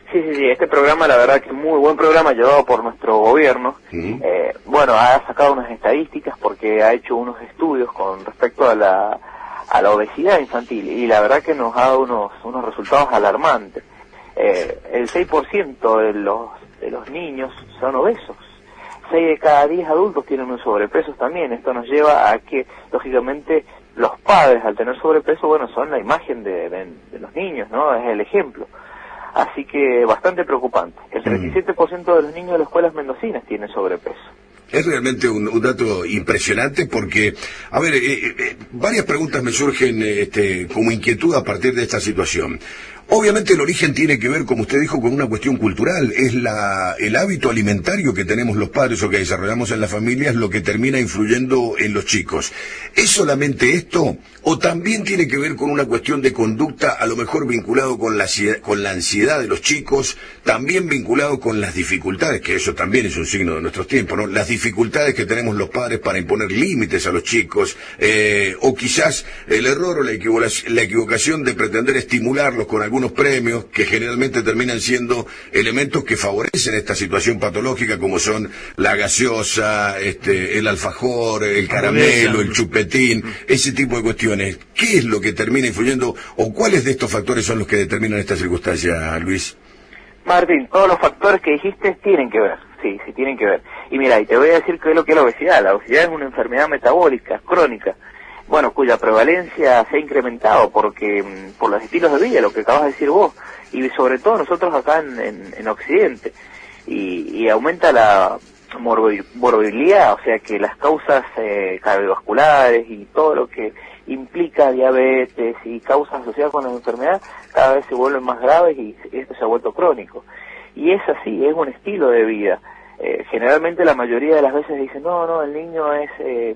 Sí, este programa, la verdad que es muy buen programa llevado por nuestro gobierno. Bueno, ha sacado unas estadísticas porque ha hecho unos estudios con respecto a la obesidad infantil y la verdad que nos ha dado unos resultados alarmantes. El 6% de los niños son obesos. 6 de cada 10 adultos tienen un sobrepeso también. Esto nos lleva a que, lógicamente, los padres, al tener sobrepeso, bueno, son la imagen de los niños, ¿no? Es el ejemplo. Así que bastante preocupante. El 37% de los niños de las escuelas mendocinas tienen sobrepeso. Es realmente un dato impresionante porque, a ver, varias preguntas me surgen como inquietud a partir de esta situación. Obviamente el origen tiene que ver, como usted dijo, con una cuestión cultural. Es el hábito alimentario que tenemos los padres o que desarrollamos en las familias lo que termina influyendo en los chicos. ¿Es solamente esto? ¿O también tiene que ver con una cuestión de conducta, a lo mejor vinculado con la ansiedad de los chicos, también vinculado con las dificultades, que eso también es un signo de nuestros tiempos, ¿no? Las dificultades que tenemos los padres para imponer límites a los chicos, o quizás el error o la equivocación de pretender estimularlos con algunos premios que generalmente terminan siendo elementos que favorecen esta situación patológica, como son la gaseosa, el alfajor, el caramelo, el chupetín, ese tipo de cuestiones. ¿Qué es lo que termina influyendo o cuáles de estos factores son los que determinan esta circunstancia, Luis? Martín, todos los factores que dijiste tienen que ver, sí, tienen que ver. Y mira, y te voy a decir qué es lo que es la obesidad. La obesidad es una enfermedad metabólica, crónica, bueno, cuya prevalencia se ha incrementado por los estilos de vida, lo que acabas de decir vos, y sobre todo nosotros acá en Occidente, y aumenta la morbilidad, o sea que las causas cardiovasculares y todo lo que implica diabetes y causas asociadas con la enfermedad cada vez se vuelven más graves y esto se ha vuelto crónico. Y es así, es un estilo de vida. Generalmente la mayoría de las veces dicen, no, el niño es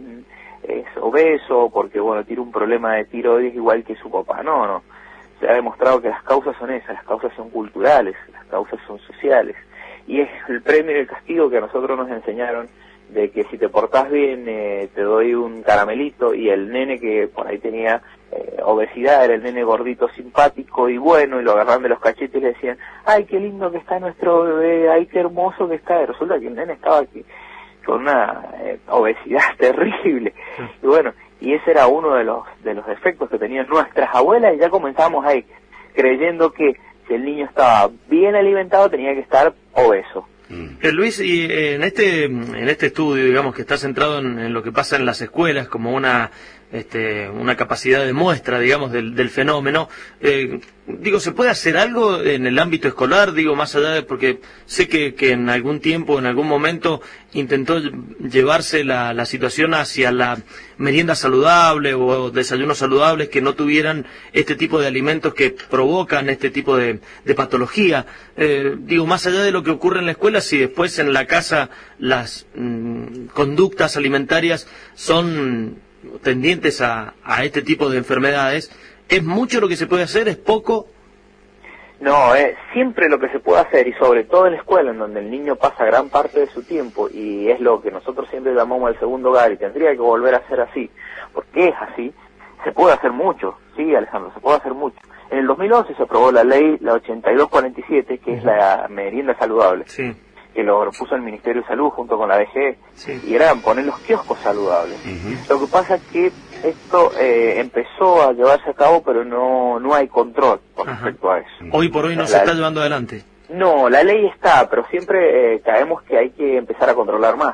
obeso porque, bueno, tiene un problema de tiroides igual que su papá. No. Se ha demostrado que las causas son esas, las causas son culturales, las causas son sociales. Y es el premio y el castigo que a nosotros nos enseñaron de que si te portás bien te doy un caramelito, y el nene que por ahí tenía obesidad era el nene gordito simpático y bueno, y lo agarraban de los cachetes y le decían, ay, qué lindo que está nuestro bebé, ay, qué hermoso que está. Y resulta que el nene estaba aquí con una obesidad terrible. Y bueno, y ese era uno de los efectos que tenían nuestras abuelas, y ya comenzamos ahí creyendo que si el niño estaba bien alimentado tenía que estar obeso. Luis, y en este estudio, digamos, que está centrado en lo que pasa en las escuelas como una capacidad de muestra, digamos, del fenómeno, ¿se puede hacer algo en el ámbito escolar? Digo, más allá de, porque sé que en algún tiempo, en algún momento, intentó llevarse la situación hacia la merienda saludable o desayunos saludables que no tuvieran este tipo de alimentos que provocan este tipo de patología. Más allá de lo que ocurre en la escuela, si después en la casa las conductas alimentarias son tendientes a este tipo de enfermedades, ¿es mucho lo que se puede hacer? ¿Es poco? No, siempre lo que se puede hacer, y sobre todo en la escuela, en donde el niño pasa gran parte de su tiempo, y es lo que nosotros siempre llamamos el segundo hogar, y tendría que volver a ser así, porque es así, se puede hacer mucho, sí, Alejandro, se puede hacer mucho. En el 2011 se aprobó la ley, la 8247, que es la merienda saludable. Sí. Que lo puso el Ministerio de Salud junto con la DGE, y eran poner los kioscos saludables. Lo que pasa es que esto empezó a llevarse a cabo, pero no hay control con respecto a eso. Hoy por hoy no se está llevando adelante. No, la ley está, pero siempre caemos que hay que empezar a controlar más.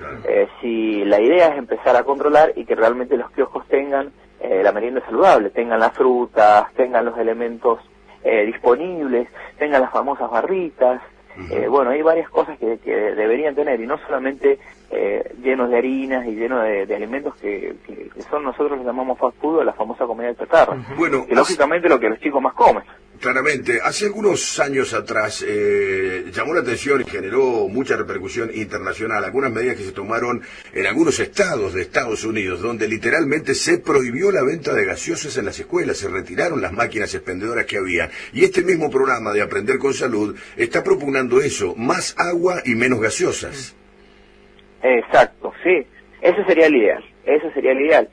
Si la idea es empezar a controlar y que realmente los kioscos tengan la merienda saludable, tengan las frutas, tengan los elementos disponibles, tengan las famosas barritas. Bueno, hay varias cosas que deberían tener, y no solamente llenos de harinas y llenos de alimentos que son, nosotros les llamamos fast food, o la famosa comida de chatarra, bueno, que lógicamente lo que los chicos más comen. Claramente, hace algunos años atrás llamó la atención y generó mucha repercusión internacional algunas medidas que se tomaron en algunos estados de Estados Unidos, donde literalmente se prohibió la venta de gaseosas en las escuelas, se retiraron las máquinas expendedoras que había, y este mismo programa de Aprender con Salud está propugnando eso, más agua y menos gaseosas. Exacto, sí, ese sería el ideal,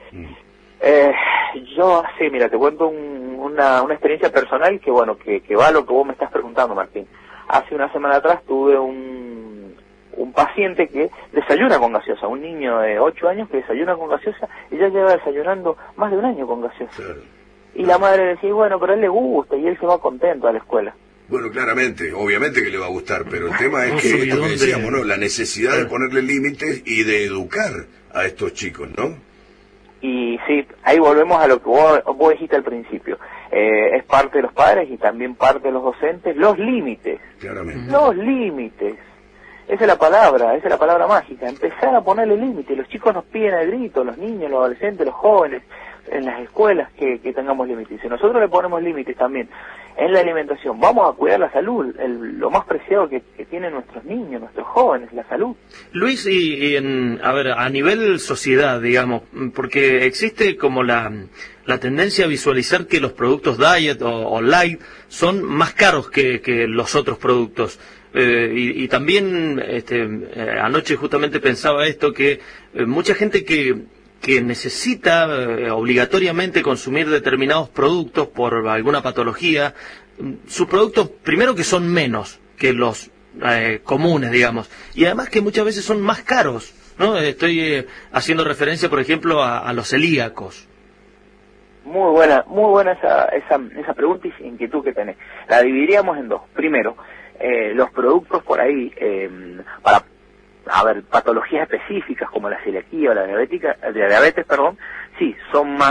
yo, sí, mira, te cuento una experiencia personal que, bueno, que va a lo que vos me estás preguntando, Martín. hace una semana atrás tuve un paciente que desayuna con gaseosa, un niño de 8 años que desayuna con gaseosa y ya lleva desayunando más de un año con gaseosa. Claro. Y la madre decía, bueno, pero a él le gusta y él se va contento a la escuela. Bueno, claramente, obviamente que le va a gustar, pero el tema es que esto que decíamos, ¿no? La necesidad de ponerle límites y de educar a estos chicos, ¿no? Y sí, ahí volvemos a lo que vos dijiste al principio. Es parte de los padres y también parte de los docentes, los límites. Claramente. Los límites. Esa es la palabra mágica, empezar a ponerle límites. Los chicos nos piden al grito, los niños, los adolescentes, los jóvenes, en las escuelas que tengamos límites. Si nosotros le ponemos límites también en la alimentación, vamos a cuidar la salud, lo más preciado que tienen nuestros niños, nuestros jóvenes, la salud. Luis, a ver, a nivel sociedad, digamos, porque existe como la tendencia a visualizar que los productos diet o light son más caros que los otros productos. Y también anoche justamente pensaba esto, que mucha gente que necesita obligatoriamente consumir determinados productos por alguna patología, sus productos primero que son menos que los comunes, digamos, y además que muchas veces son más caros, ¿no? Estoy haciendo referencia, por ejemplo, a los celíacos. Muy buena esa pregunta y inquietud que tenés. La dividiríamos en dos. Primero, los productos por ahí para patologías específicas como la celiaquía o la diabetes, sí, son más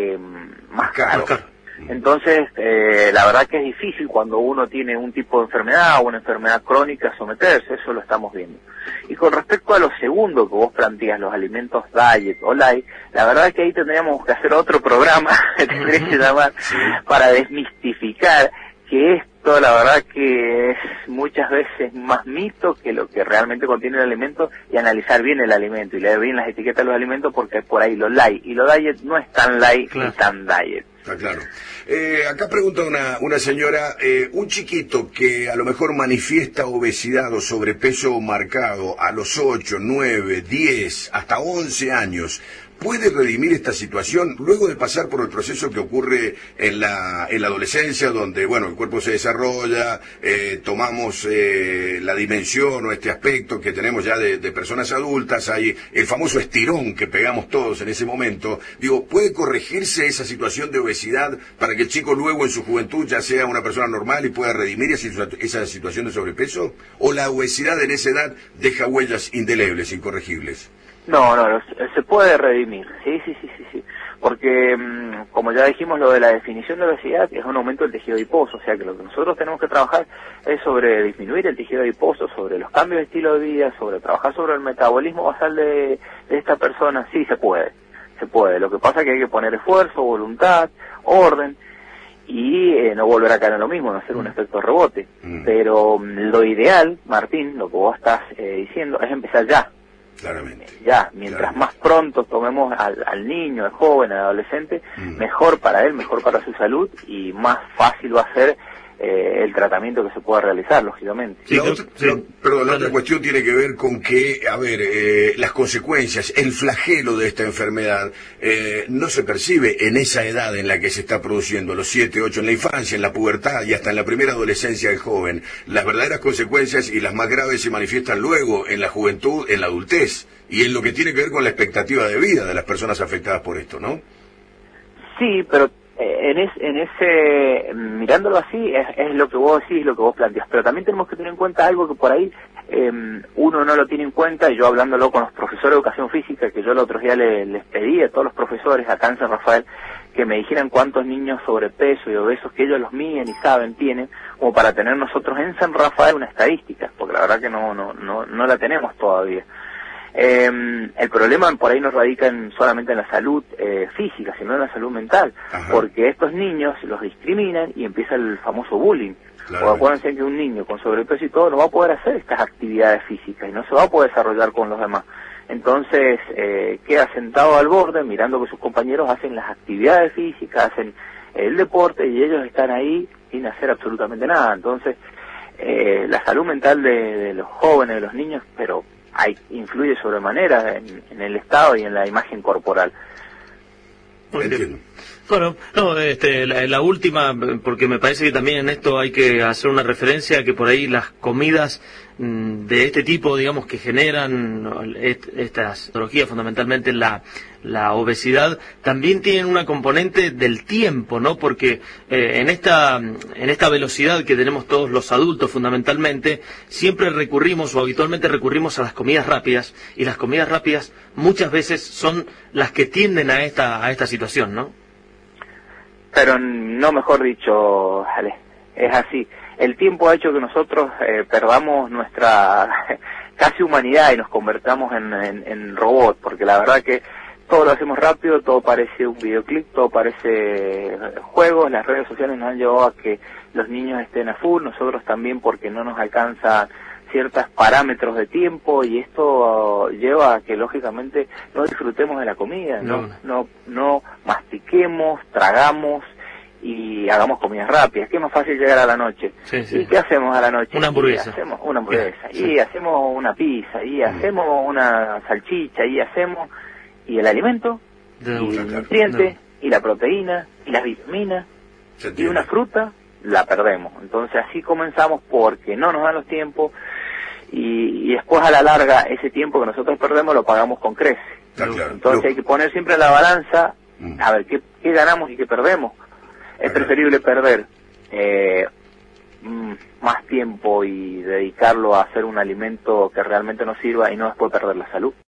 caros. Entonces, la verdad que es difícil cuando uno tiene un tipo de enfermedad o una enfermedad crónica someterse, eso lo estamos viendo. Y con respecto a lo segundo que vos planteas, los alimentos diet o light, la verdad es que ahí tendríamos que hacer otro programa, que tendría que llamar, para desmistificar que esto, la verdad que es muchas veces más mito que lo que realmente contiene el alimento, y analizar bien el alimento y leer bien las etiquetas de los alimentos, porque por ahí lo light y lo diet no es tan light ni tan diet. Está claro. Acá pregunta una señora, un chiquito que a lo mejor manifiesta obesidad o sobrepeso marcado a los 8, 9, 10, hasta 11 años, ¿puede redimir esta situación luego de pasar por el proceso que ocurre en la adolescencia, donde, bueno, el cuerpo se desarrolla, tomamos la dimensión o este aspecto que tenemos ya de personas adultas, hay el famoso estirón que pegamos todos en ese momento? Digo, ¿puede corregirse esa situación de obesidad para que el chico luego en su juventud ya sea una persona normal y pueda redimir esa situación de sobrepeso? ¿O la obesidad en esa edad deja huellas indelebles, incorregibles? No, se puede redimir, sí, porque como ya dijimos, lo de la definición de obesidad es un aumento del tejido adiposo, o sea que lo que nosotros tenemos que trabajar es sobre disminuir el tejido adiposo, sobre los cambios de estilo de vida, sobre trabajar sobre el metabolismo basal de esta persona. Sí, se puede, lo que pasa es que hay que poner esfuerzo, voluntad, orden, y no volver a caer en lo mismo, no hacer un efecto rebote. Pero lo ideal, Martín, lo que vos estás diciendo, es empezar ya. Claramente. Ya, mientras más pronto tomemos al niño, al joven, al adolescente, mejor para él, mejor para su salud, y más fácil va a ser el tratamiento que se pueda realizar, lógicamente. Sí, la otra cuestión tiene que ver con que, las consecuencias, el flagelo de esta enfermedad no se percibe en esa edad en la que se está produciendo, los 7, 8, en la infancia, en la pubertad y hasta en la primera adolescencia del joven. Las verdaderas consecuencias y las más graves se manifiestan luego en la juventud, en la adultez, y en lo que tiene que ver con la expectativa de vida de las personas afectadas por esto, ¿no? Sí, pero mirándolo así, es lo que vos decís, lo que vos planteás, pero también tenemos que tener en cuenta algo que por ahí uno no lo tiene en cuenta, y yo hablándolo con los profesores de educación física, que yo el otro día les pedí a todos los profesores acá en San Rafael que me dijeran cuántos niños sobrepeso y obesos que ellos los miden y saben tienen, como para tener nosotros en San Rafael una estadística, porque la verdad que no la tenemos todavía. El problema por ahí no radica solamente en la salud física, sino en la salud mental. Ajá. Porque estos niños los discriminan y empieza el famoso bullying. Claro. O acuérdense que un niño con sobrepeso y todo no va a poder hacer estas actividades físicas y no se va a poder desarrollar con los demás. Entonces queda sentado al borde mirando que sus compañeros hacen las actividades físicas, hacen el deporte, y ellos están ahí sin hacer absolutamente nada. Entonces la salud mental de los jóvenes, de los niños, pero influye sobremanera en el estado y en la imagen corporal. Entiendo. Bueno, no, la última, porque me parece que también en esto hay que hacer una referencia, que por ahí las comidas de este tipo, digamos, que generan estas patologías, fundamentalmente la obesidad, también tienen una componente del tiempo, ¿no? Porque en esta velocidad que tenemos todos los adultos, fundamentalmente, siempre recurrimos o habitualmente recurrimos a las comidas rápidas, y las comidas rápidas muchas veces son las que tienden a esta situación, ¿no? Pero no, mejor dicho, Ale, es así. El tiempo ha hecho que nosotros perdamos nuestra casi humanidad y nos convertamos en robots, porque la verdad que todo lo hacemos rápido, todo parece un videoclip, todo parece juegos, las redes sociales nos han llevado a que los niños estén a full, nosotros también, porque no nos alcanza ciertos parámetros de tiempo, y esto lleva a que lógicamente no disfrutemos de la comida, no mastiquemos, tragamos y hagamos comidas rápidas. Qué más fácil llegar a la noche. Sí, sí. ¿Y qué hacemos a la noche? Una hamburguesa. Hacemos una hamburguesa, Sí. y hacemos una pizza, y hacemos una salchicha, y el alimento, y el nutriente, y la proteína, y las vitaminas, y una fruta, la perdemos. Entonces así comenzamos, porque no nos dan los tiempos, y después a la larga ese tiempo que nosotros perdemos lo pagamos con creces. Claro. Entonces hay que poner siempre en la balanza, a ver qué ganamos y qué perdemos. Es preferible perder más tiempo y dedicarlo a hacer un alimento que realmente nos sirva, y no después perder la salud.